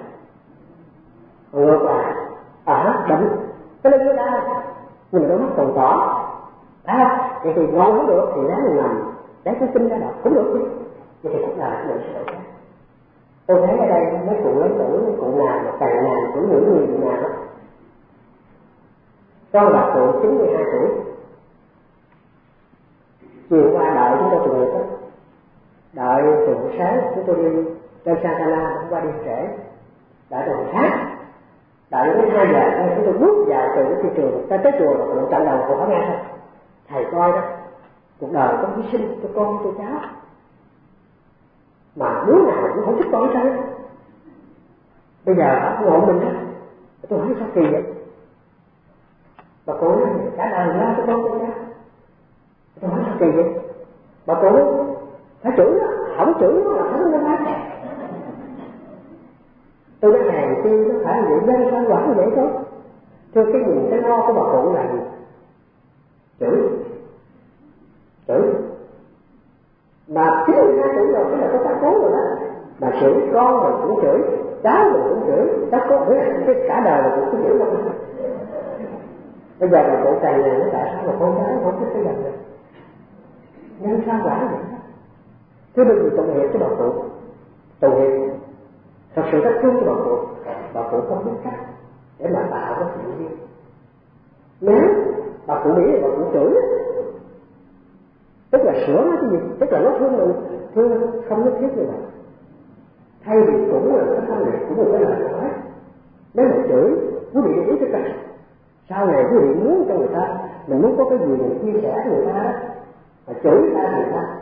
Ngược lại, à bệnh, cái lưng nó đau, nhưng mà đôi mắt còn tỏ. À, vậy thì ngồi không được thì ráng mình nằm, để cái kinh ra đọc cũng được chứ. Vậy thì cuộc đời của mình sẽ đổi khác. Tôi thấy ở đây mấy cụ lớn tuổi, mấy cụ nào mà càng ngàn tuổi nữ người gì nào đó. Có bà cụ chín mươi hai tuổi. Chiều qua đợi chúng tôi từ nghiệp đó. Đợi từ buổi sáng chúng tôi đi trên Santana, hôm qua đi trễ. Đợi từ buổi sáng. Đợi đến hai giờ chúng tôi bước vào từ cái thị trường ta tới chùa rồi cụ chặn đầu cụ hỏi nghe thôi. Thầy coi đó, cuộc đời con hy sinh cho con cho cháu. Mà đứa nào cũng không thích con sao? Bây giờ ngộ mình đó. Tôi hỏi sao kỳ vậy? Bà cụ nói cả đời lo cho con cho cháu. Tôi hỏi sao kỳ vậy? Bà cụ nói phải chửi nó, không chửi nó là không có nói. Tôi nói hàng chi nó phải vậy, dân sao quả như vậy thôi. Thưa cái nhìn cái lo của bà cụ là gì? Chửi. Chửi. Mà chín mươi hai tuổi rồi, tức là có tám cố rồi đó. Mà chửi con rồi cũng chửi, cháu rồi cũng chửi, cháu có cái cả đời rồi cũng chửi đâu. Bây giờ bà cụ càng nhà nó tại sao mà con cháu không thích cái dần này? Nhân sao quả vậy đó. Thế bây giờ tội nghiệp cho bà cụ. Tội nghiệp. Thật sự rất thương cho bà cụ. Bà cụ không biết cách để mà tạo cái sự duyên. Nếu bà cụ nghĩ là bà cụ chửi, tức là sửa nó cái gì? Tức là nó thương mình, thương không nhất thiết như vậy. Thay vì cũng là cái thông điệp, cũng một cái lời nói. Nếu mà chửi, quý vị để ý tức là sau này quý vị muốn cho người ta, mình muốn có cái gì mình chia sẻ với người ta, mà chửi người ta người ta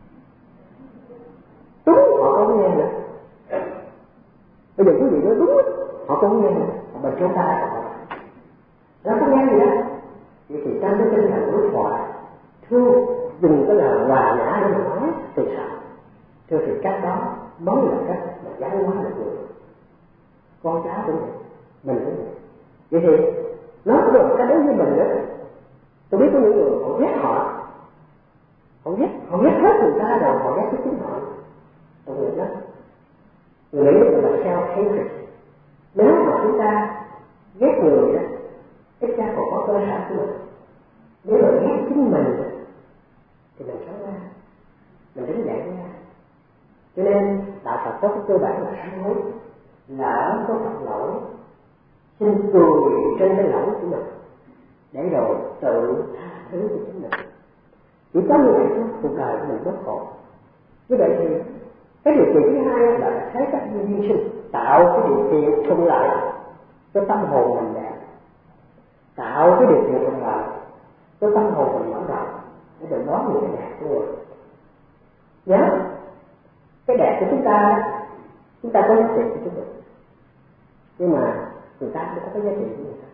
đúng họ không nghe nữa. Bây giờ quý vị nói đúng họ không nghe nữa, họ bật chỗ tai của họ, nó không nghe gì đó. Vậy thì trong cái tinh thần đối thoại thương, dùng cái lời hòa nhã để mà nói thì sao? Thưa thì cách đó mới là cách mà giáo hóa được người. Con cháu cũng vậy, mình cũng vậy. Vậy thì nó cũng là cái đối với mình nữa. Tôi biết có những người họ ghét họ, họ ghét, họ ghét hết người ta rồi họ ghét cái chính họ. Tôi nghĩ đó, người nghĩ là self-hatred. Nếu mà chúng ta ghét người đó, ít ra còn có cơ sở của mình. Nếu mà ghét chính mình thì mình sống ra, mình đứng dậy ra. Cho nên đạo Phật có cái cơ bản là sám hối, lỡ có phạm lỗi, xin cười trên cái lỗi của mình, để rồi tự tha thứ của chính mình. Chỉ có như vậy thôi, cuộc đời của mình bớt khổ. Như vậy thì cái điều kiện thứ hai là thấy các duyên sinh, tạo cái điều kiện thuận lợi cho tâm hồn mình đẹp, tạo cái điều kiện thuận lợi cái tâm hồn mình mở rộng để được đón những cái đẹp của người. Nhớ cái đẹp của chúng ta, chúng ta có giá trị của chúng mình, nhưng mà người ta cũng có cái giá trị của người ta.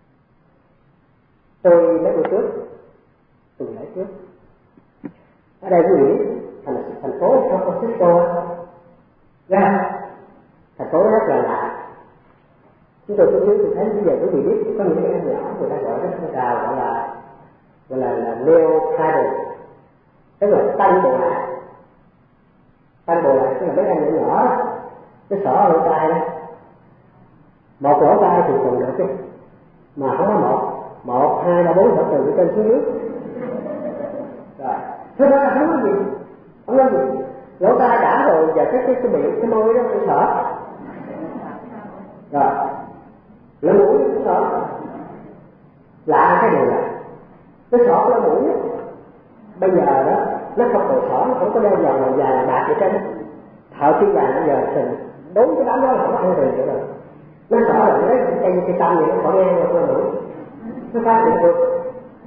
Tôi mấy bữa trước, tuần lễ trước, ở đây quý vị thành thành phố San Francisco, ra thành phố rất là lạ. Chúng tôi tới dưới tôi thấy bây giờ quý vị biết có những cái em nhỏ người ta gọi cái phong trào gọi là gọi là, là neo paddle, tức là tăng bộ lại, tăng bộ lại tức là mấy em nhỏ nhỏ đó, cái xỏ lỗ tai đó, một lỗ tai thì còn được chứ, mà không có một, một hai ba bốn phải từ trên xuống dưới, rồi thế đó là không có gì, không có gì, lỗ tai đã rồi giờ cái cái cái miệng cái môi đó cũng sợ, rồi lỗ mũi cũng sợ, lạ cái điều là cái sọ lỗ mũi bây giờ đó nó không còn sọ, nó không có đeo vòng vòng vàng bạc gì trên, thợ chuyên vàng bây giờ thì đối cái đám đó là không có ăn tiền nữa rồi, nó sọ là nó lấy cây cây tâm vậy nó khỏi nghe vào lỗ mũi, nó phát hiện được.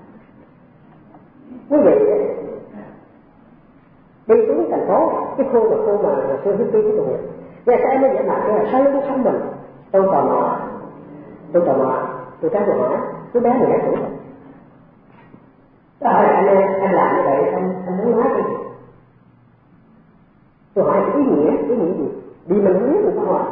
Quý vị đi xuống thành phố, cái khu mà khu mà hồi xưa hippie cái tụi này, nghe các em nó dễ mặt là sao nó không mình, tôi tò mò, tôi tò mò, tôi trái tôi hỏi, cứ bé mười hai tuổi, tôi hỏi anh em, anh làm như vậy, anh anh muốn nói cái gì? Tôi hỏi ý nghĩa, ý nghĩa gì? Vì mình không biết mình có hỏi.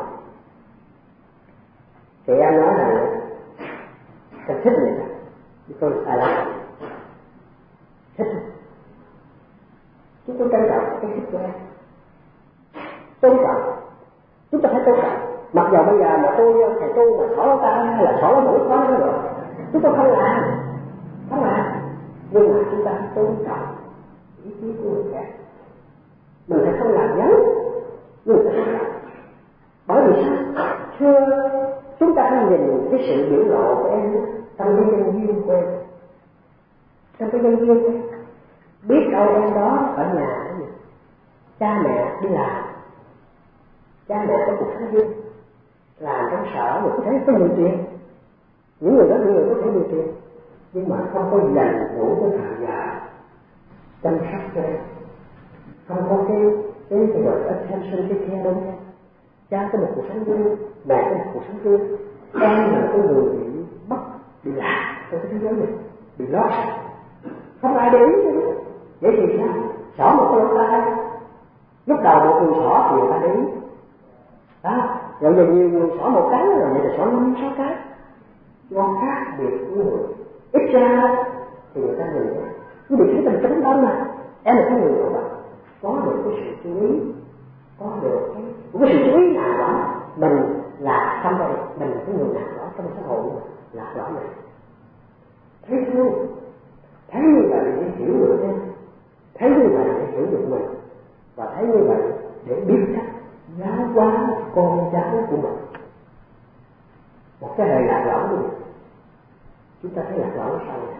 Thì em nói là anh thích người ta, because I like it. Thích. Chúng tôi trân trọng cái thích của em, tôn trọng, chúng ta phải tôn trọng. Mặc dù bây giờ mà tôi thầy tu mà xỏ lỗ tai hay là xỏ lỗ mũi có nó được, chúng tôi không làm, không làm, nhưng mà chúng ta tôn trọng ý chí của người khác. Mình phải không làm giống, nhưng ta không làm. Bởi vì sao? Thưa, chúng ta phải nhìn cái sự biểu lộ của em trong cái nhân duyên của em, trong cái nhân duyên của em. Biết đâu em đó ở nhà, cha mẹ đi làm, cha mẹ có cuộc sống riêng, làm trong sở mà có thể có nhiều tiền, những người đó những người có thể nhiều tiền, nhưng mà không có dành đủ cái thời gian chăm sóc cho em, không có cái cái cái gọi attention cái care đúng. Cha có một cuộc sống riêng, mẹ có một cuộc sống riêng, em là cái người bị mất, bị lạc trong cái thế giới này, bị lost, không ai để ý nữa. Vậy thì sao? Xỏ một cái lỗ tai, lúc đầu một người xỏ thì người ta để ý, đó, rồi giờ nhiều người xỏ một cái rồi vậy là xỏ năm sáu cái, do khác biệt của người, ít ra thì người ta nhìn ra. Quý vị thấy mình trống đó mà, em là cái người của bạn, có được cái sự chú ý, có được cái, cái sự chú ý nào đó, mình là không đây, mình là cái người nào đó trong xã hội là rõ ràng. Thấy thương, thấy như vậy để hiểu được em, thấy như vậy để hiểu được mình, và thấy như vậy để biết cách giáo hóa con cháu của mình. Một cái đời lạc lõng của mình, chúng ta thấy lạc lõng sao này?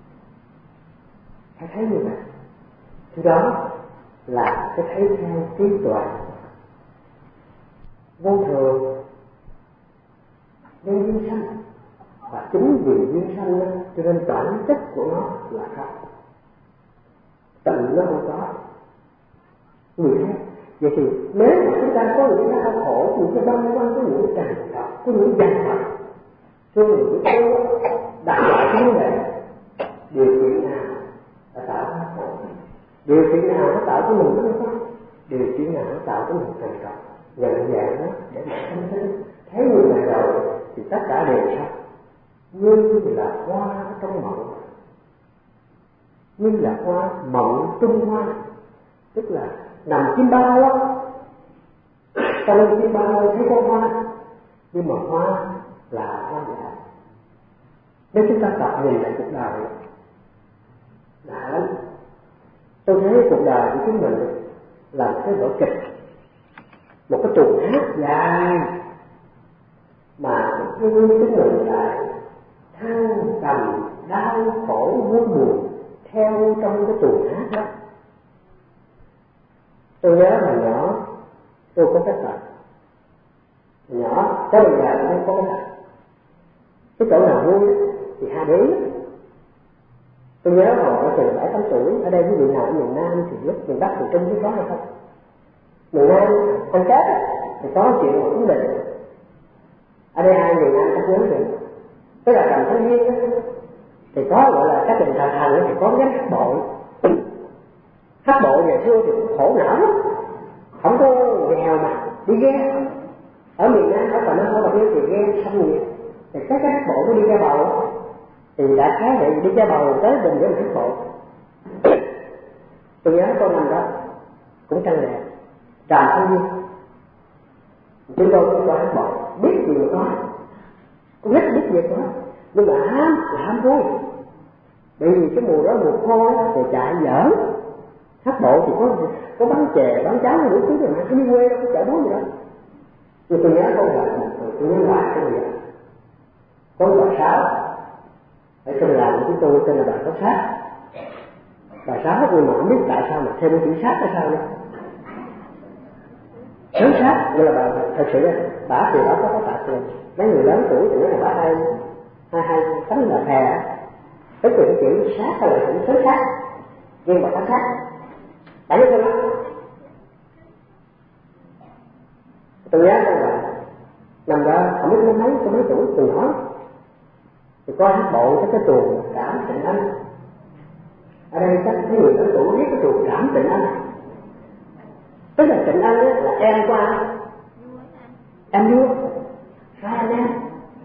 Phải thấy như vậy. Thứ đó là cái thấy theo trí tuệ vô thường, nhân duyên sanh, và chính vì duyên sanh đó, cho nên bản chất của nó là không, tự nó không có. Người thấy vậy thì nếu mà chúng ta có những cái đau khổ, những cái băn khoăn, có những cái tràn trọc, có những dằn vặt, cho những cái đặt lại cái vấn đề, điều kiện nào đã tạo ra khổ, điều kiện nào nó tạo cho mình băn khoăn, điều kiện nào nó tạo cho mình tràn trọc, nhận dạng đó để mà thanh tinh. Thấy như vậy rồi thì tất cả đều sao? Như là hoa trong mộng, như là hoa mộng trung hoa, tức là nằm chim bao á, trong chim bao thấy có hoa, nhưng mà hoa là hoa giả. Nếu chúng ta tập nhìn lại cuộc đời lạ lắm. Tôi thấy cuộc đời của chúng mình là một cái vở kịch, một cái tuồng hát dài mà chúng mình lại than trầm đau khổ vui buồn theo trong cái tuồng hát đó. Tôi nhớ hồi nhỏ tôi có cái tật, nhỏ tới bây giờ tôi có cái tật, cái chỗ nào vui thì hai đứa Tôi nhớ hồi ở chừng bảy tám tuổi, ở đây quý vị nào ở miền Nam thì biết, miền Bắc thì Trung chứ có hay không? Miền Nam ăn Tết thì có chuyện là Ấn Định. Ở đây ai miền Nam chắc nhớ chuyện, tức là tầm thanh niên đó, thì có gọi là các đình thờ thần thì có gánh hát bộ. Hát bộ ngày xưa thì cũng khổ não lắm, không có nghèo mà đi ghe. Ở miền Nam ở Cà Mau Bạc Liêu thì ghe xong nhiều, thì các cái hát bộ nó đi ra bầu, thì đã khá vậy đi ra bầu tới Bình để mà hát bộ. Tôi nhớ con năm đó cũng trăng đẹp, tràm thanh niên, chúng tôi cũng có hát bộ, biết gì mà có, cũng rất biết gì có, nhưng mà ham là ham vui. Bởi vì cái mùa đó mùa khô thì chạy dở, hát bộ thì có có bán chè bán cháo đủ thứ rồi mà cứ đi quê đâu có chợ búa gì đó. Nhưng tôi nhớ câu là tôi nhớ lại cái gì đó, có một bà Sáu ở trong làng của chúng tôi tên là bà Sáu Sát. Bà Sáu nhưng mà không biết tại sao mà thêm cái chữ Sát hay sao nữa. Sáu Sát gọi là bà thật sự là bà thì bà có có tạ trường. Mấy người lớn tuổi thì nói là bà hay hay hay tấm là thè, tức là cái chữ Sát hay là chữ Sáu Sát, nhưng mà Sáu Sát tại biết không? Tôi nhớ rằng là năm đó không biết mấy mấy có mấy tuổi từ nói thì có hát bộ cái cái tuồng Cảm Tình Anh. Ở đây chắc mấy người lớn tuổi biết cái tuồng Cảm Tình Anh, tức là Tình Anh là em của ai? Em vua, hai anh em,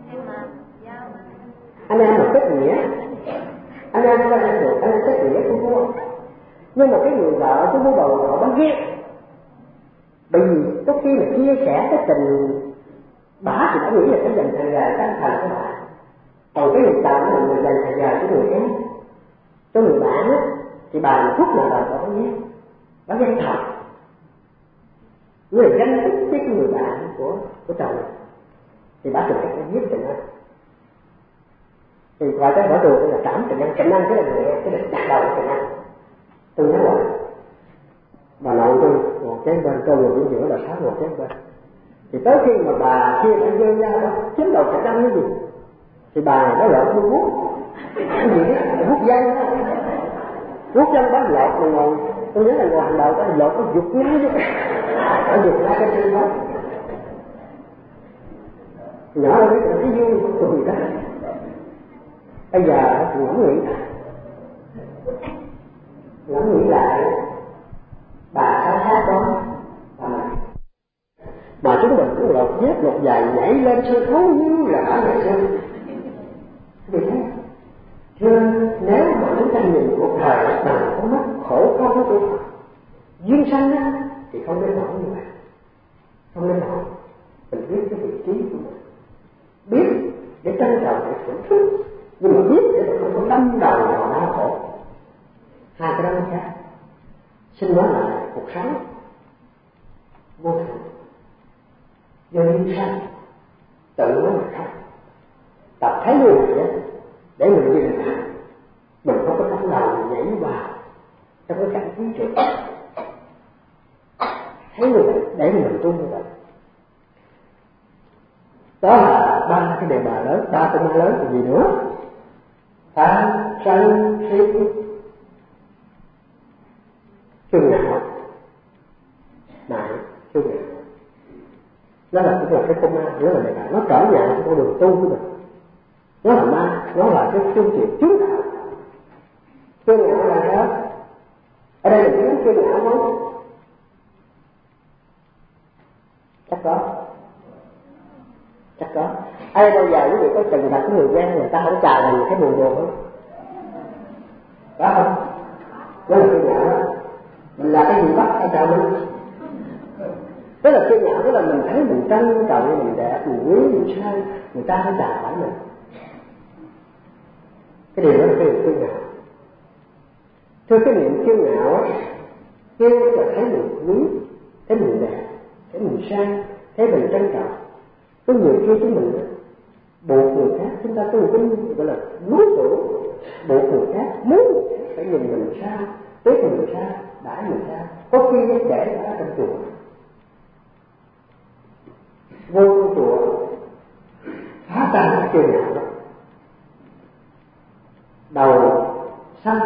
anh em là kết nghĩa, anh em có em được, anh em kết nghĩa của vua. Nhưng mà cái người vợ của vua bầu họ bán ghét, bởi vì có khi là chia sẻ cái tình bà thì đã nghĩ là cái dành thời dài tăng thành của bà, còn cái người chồng là người dành thời dài của người em, cho người bạn á, thì bà phút nào bà có ghét, bà ghen thật, người ganh tức với cái người bạn của của chồng này, thì bà thường phải giết Tình Anh. Thì gọi cái vở tuồng là Cảm Tình Anh, Tình Anh cái là người cái được đặt đầu của Tình Anh. Tôi nhớ rồi, bà nội tôi ngồi kế bên, tôi ngồi bên giữa, bà Sáu ngồi kế bên. Thì tới khi mà bà kia đã dơ ra đó chiếm đầu Tình Anh cái gì, thì bà nó lợn tôi hút cái gì đó, hút dây đó, hút dây bán lọt mà ngồi. Tôi nhớ là ngồi hàng đầu đó lọt nó giục ngay đó, nó giục ngay cái chân đó. Nhỏ nó biết là cái vui của tôi đó. Bây giờ thì ngẫm nghĩ lại, ngẫm nghĩ lại bà Sáu Sát đó bà mà chúng mình cũng lột dép lột giày nhảy lên sân khấu như là ở ngày xưa. Vì thế cho nên nếu mà chúng ta nhìn cuộc đời bằng con mắt khổ không của Phật duyên sanh á, thì không nên nổi như vậy, không nên nổi. Mình biết cái vị trí của mình, biết để trân trọng để thưởng thức, nhưng mà biết để không có đâm đầu vào đau khổ. Hai cái đó nó khác. Xin nói lại, cuộc sống vô thường, do duyên sanh, tự nó mà khóc. Tập thấy như vậy đó, để mình dừng lại, mình không có bắt đầu nhảy vào trong cái cảnh tiến triển. Thấy như vậy để mình tu như vậy. Đó là ba cái đề bài lớn, ba cái ma lớn là gì nữa? Tham, sân, si, kiêu ngạo, nại, kiêu ngạo. Nó là cũng là cái con ma, nó là đề bài, nó trở ngại cái con đường tu của mình. Nó là ma, nó là cái phương tiện chứng đạo. Kiêu ngạo là sao? Ở đây mình biết kiêu ngạo không? Chắc có. Chắc có. Ai bao giờ quý vị có từng gặp người quen người ta không chào mình cái buồn buồn không? Có không? Đó là kiêu ngạo đó. Mình là cái gì bắt ai chào mình? Tức là kiêu ngạo, tức là mình thấy mình trân trọng, mình đẹp, mình quý, mình sai, người ta phải chào hỏi mình. Cái điều đó là cái điều kiêu ngạo. Thưa cái niệm kiêu ngạo á, kiêu là thấy mình quý, thấy mình đẹp, thấy mình sai, thấy mình trân trọng. Có nhiều khi chúng mình buộc người khác, chúng ta có một cái gọi là muốn tưởng, buộc người khác, muốn người khác phải nhìn mình sao, biết mình sao, đãi mình sao, có khi để ở trong chùa. Vô trong chùa phá tan cái kiêu ngạo đó. Đầu xăm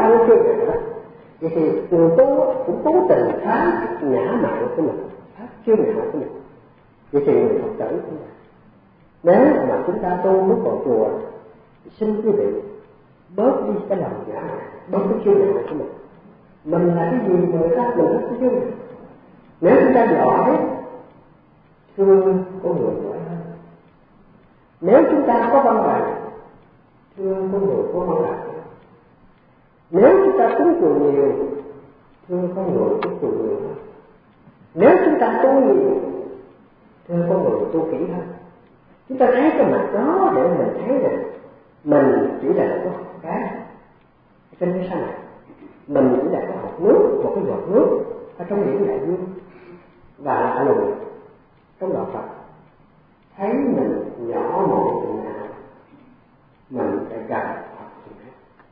ta mới chưa ngã đó. Vậy thì người tu cũng cố tình phá ngã mạng của mình, phá chưa ngã của mình. Vậy thì người Phật tử cũng vậy. Nếu mà chúng ta tu bước vào chùa, xin quý vị bớt đi cái lòng ngã mạng, bớt cái chưa ngã của mình. Mình là cái gì người khác mình rất chứ. Nếu chúng ta giỏi thương có người giỏi hơn. Nếu chúng ta có văn bằng thương có người có văn bằng. Nếu chúng ta cúng chùa nhiều thương có người cúng chùa nhiều hơn. Nếu chúng ta tu nhiều thương có người tu kỹ hơn. Chúng ta thấy cái mặt đó để mình thấy rằng mình chỉ là một cái trên cái sao này, mình chỉ là cái hạt nước, một cái giọt nước ở trong biển đại dương và lạ lùng trong đạo Phật. Thấy mình nhỏ mọn chừng nào mình phải gần Phật chừng đó.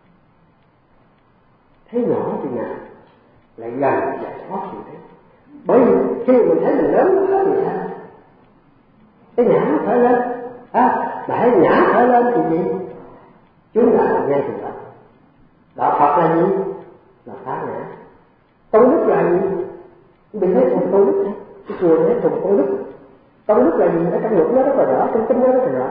Thấy nhỏ chừng nào lại gần giải thoát chừng đó. Bởi vì khi mình thấy mình lớn quá thì sao? Cái nhã nó khởi lên, à, mà hãy nhã khởi lên thì gì? Chúng là nghe từ đó. Đạo Phật là gì? Là phá ngã. Công đức là gì? Mình thấy thùng công đức, cái chùa này thùng công đức. Công đức là gì? Ở trong luật nó rất là rõ, trong kinh nó rất là rõ.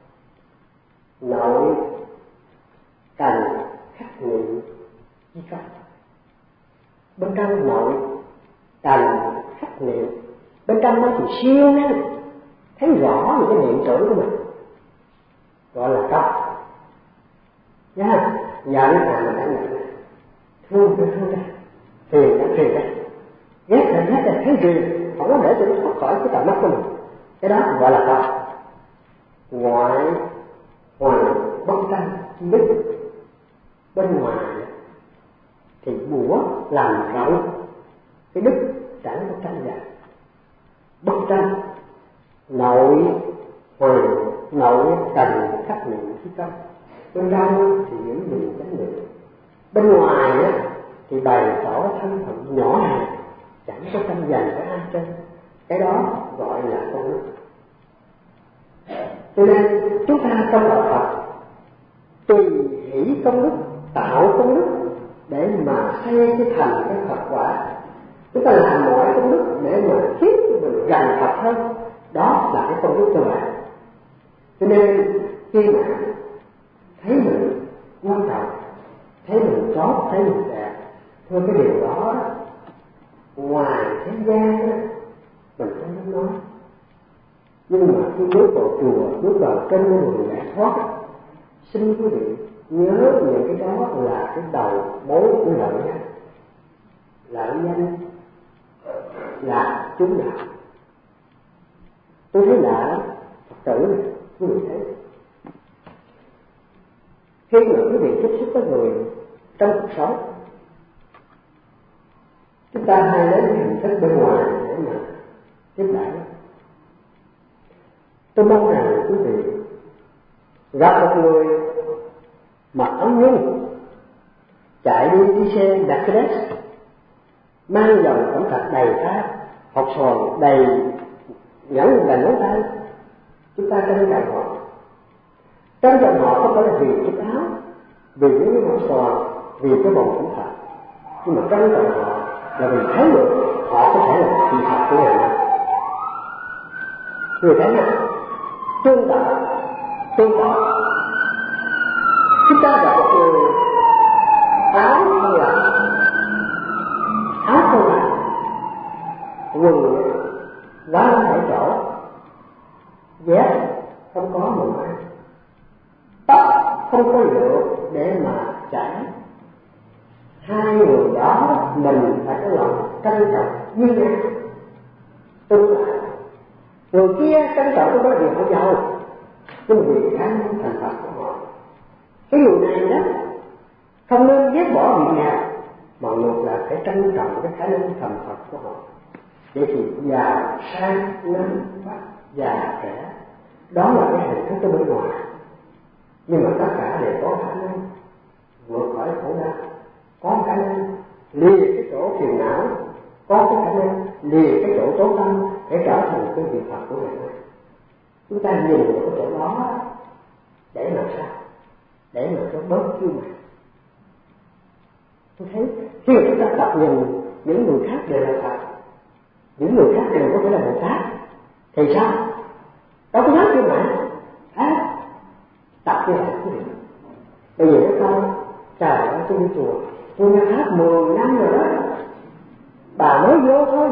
Nội cần khắc niệm chi công. Bên trong nội cần khắc niệm, bên trong nó thì siêu năng, thấy rõ những cái niệm tưởng của mình, gọi là công. Nha, giận là mình đã nhận, thương đã thương ra, phiền đã phiền ra, ghét là ghét là thấy riêng, không có để cho nó thoát khỏi cái tầm mắt của mình. Cái đó gọi là công. Ngoại hoàng bất tranh chi đức. Bên ngoài thì bủa làm rộng cái đức chẳng có tranh giành. Bất tranh. Nội hoàng nội cần khắc niệm khí công. Bên trong thì giữ gìn chánh niệm. Bên ngoài á thì bày tỏ thân phận nhỏ hẹp, chẳng có tranh giành với ai trên. Cái đó gọi là công đức. Cho nên chúng ta trong đạo Phật tùy hỷ công đức, tạo công đức để mà xây cái thành cái Phật quả. Chúng ta làm mọi công đức để mà khiến mình gần Phật hơn. Đó là cái công đức cơ bản. Cho nên khi mà thấy mình quan trọng, thấy mình tốt, thấy mình đẹp, thôi cái điều đó ngoài thế gian đó, mình không dám nói. Nhưng mà khi bước vào chùa, bước vào trên con đường giải thoát, xin quý vị nhớ những cái đó là cái đầu mối của lợi nhân. Lợi nhân là chúng đạo. Tôi thấy lạ Phật tử này, quý vị thấy. Khi mà quý vị tiếp xúc với người trong cuộc sống, chúng ta hay lấy cái hình thức bên ngoài để mà tiếp đãi. Tôi mong rằng quý vị gặp một người mặc áo nhung, chạy đi đi xe Mercedes, mang dòng cẩm thạch đầy ta, hột xoàn đầy nhẫn đầy ngón tay, chúng ta trân trọng họ. Trân trọng họ không phải là vì chiếc áo, vì những hột xoàn, vì cái bồng cẩm thạch, nhưng mà trân trọng họ là vì thấy được họ có thể là vị Phật của ngày nay. Người thấy nào? Tương tạo, tương tạo. Chúng ta gặp một người áo không lạnh, áo không lạnh, quần vá tại chỗ, dép không có mùi ăn, tóc không có lựa để mà chảy. Hai người đó mình phải có lòng trân trọng như nhau. Tương lại người kia trân trọng không có điều họ giàu, nhưng vì khả năng thành Phật của họ. Cái người này đó không nên ghét bỏ việc nghèo, mà ngược lại phải trân trọng cái khả năng thành Phật của họ. Vậy thì già sang năm Phật, già trẻ, đó là cái hình thức ở bên ngoài. Nhưng mà tất cả đều có khả năng vượt khỏi khổ đau, có khả năng lìa cái chỗ phiền não, có cái khả năng lìa cái chỗ tối tâm để trở thành cái vị Phật của ngày nay. Chúng ta nhìn vào cái chỗ đó để làm sao? Để mà cho bớt chiêu mày. Tôi thấy khi mà chúng ta tập nhìn những người khác đều là Phật, những người khác đều có thể là Bồ Tát, thì sao? Đâu có nói chuyện mà à, tập như vậy quý vị. Bây giờ các con, trời ơi tôi đi chùa, tôi nghe hát mười năm rồi đó, bà mới vô thôi.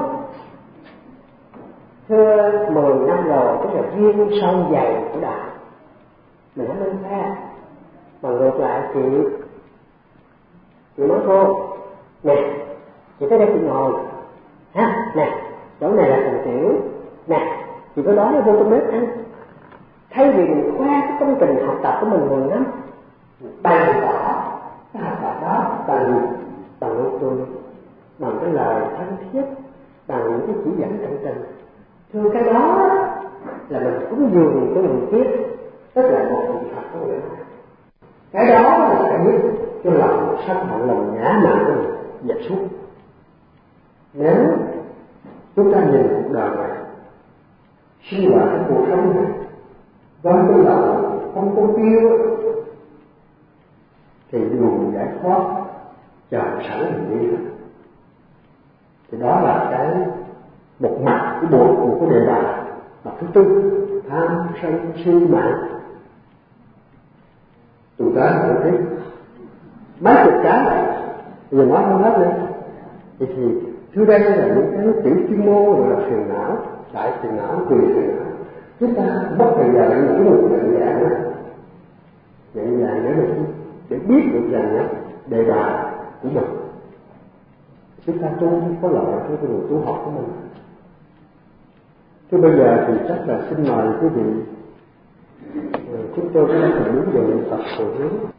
Thưa mười năm rồi, tức là duyên sâu dày của đạo, mình không nên xa. Mà ngược lại chị, chị nói cô, nè, chị tới đây chị ngồi, ha, nè, chỗ này là phần tiểu, nè, chị có đói vô trong bếp ăn. Thay vì mình khoe cái công trình học tập của mình mười năm, bày tỏ cái học tập đó bằng bằng nụ cười, bằng cái lời thân thiết, bằng những cái chỉ dẫn tận tình. Thưa cái đó là mình cúng dường cho người kia, tức là một vị Phật của người ta. Cái đó là sẽ giúp cho lòng sân hận, lòng ngã mạn của mình dẹp xuống. Nếu chúng ta nhìn cuộc đời này, sinh hoạt trong cuộc sống này với cái lòng không có yêu, thì luồng giải thoát chờ sẵn mình đi. Thì đó là cái một mặt của bộ của cái đề bài. Mặt thứ tư, tham sân si mạng. Tụi ta hỏi tiếp mấy chục cái này, giờ nói không hết nữa. Thì, thì thưa đây là những cái tiểu chuyên môn gọi là phiền não, đại phiền não, quỳ phiền não. Chúng ta mất thời giờ để những một nhận dạng đó, nhận dạng để mình để biết được rằng đề bài của mình. Chúng ta tu có lợi cho cái người tu học của mình. Thế bây giờ thì chắc là xin mời quý vị, chúng tôi sẽ hướng về niệm Phật hồi hướng.